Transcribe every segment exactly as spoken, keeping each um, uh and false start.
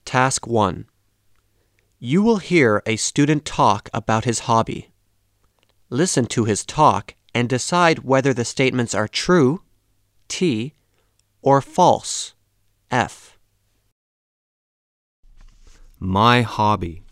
Task one. You will hear a student talk about his hobby. Listen to his talk and decide whether the statements are true, T, or false, F. My hobby.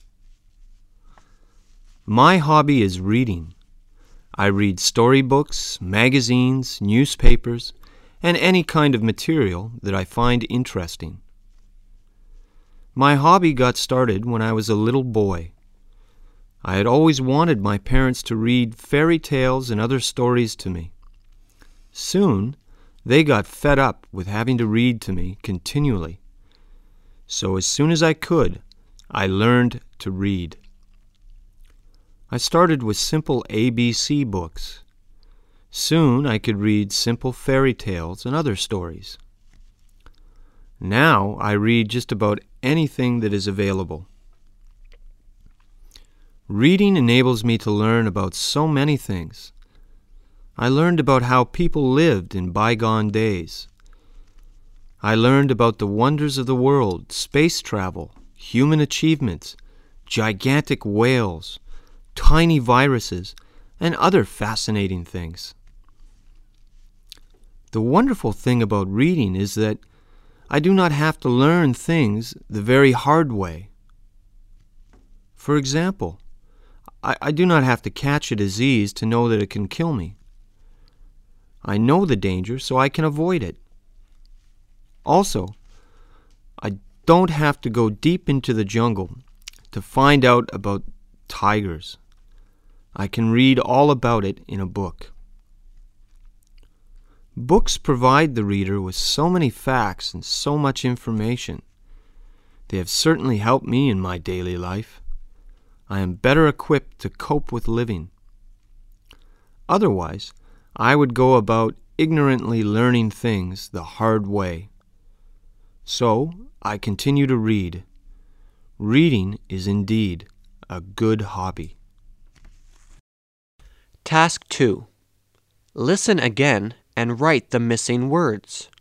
My hobby is reading. I read storybooks, magazines, newspapers, and any kind of material that I find interesting. My hobby got started when I was a little boy. I had always wanted my parents to read fairy tales and other stories to me. Soon, they got fed up with having to read to me continually. So as soon as I could, I learned to read. I started with simple A B C books. Soon I could read simple fairy tales and other stories. Now I read just about anything that is available. Reading enables me to learn about so many things. I learned about how people lived in bygone days. I learned about the wonders of the world, space travel, human achievements, gigantic whales, tiny viruses, and other fascinating things. The wonderful thing about reading is that I do not have to learn things the very hard way. For example, I, I do not have to catch a disease to know that it can kill me. I know the danger, so I can avoid it. Also, I don't have to go deep into the jungle to find out about tigers. I can read all about it in a book. Books provide the reader with so many facts and so much information. They have certainly helped me in my daily life. I am better equipped to cope with living. Otherwise, I would go about ignorantly learning things the hard way. So, I continue to read. Reading is indeed a good hobby. Task two. Listen again and write the missing words.